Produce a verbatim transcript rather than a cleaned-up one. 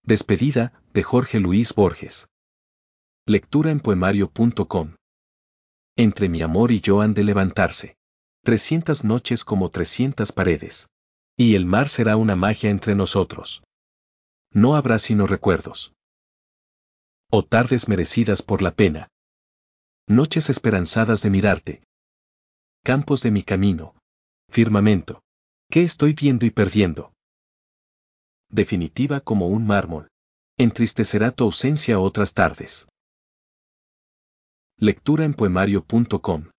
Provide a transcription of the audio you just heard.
Despedida, de Jorge Luis Borges. Lectura en poemario punto com. Entre mi amor y yo han de levantarse trescientas noches como trescientas paredes. Y el mar será una magia entre nosotros. No habrá sino recuerdos. O tardes merecidas por la pena. Noches esperanzadas de mirarte. Campos de mi camino. Firmamento. ¿Qué estoy viendo y perdiendo? Definitiva como un mármol. Entristecerá tu ausencia otras tardes. Lectura en poemario punto com.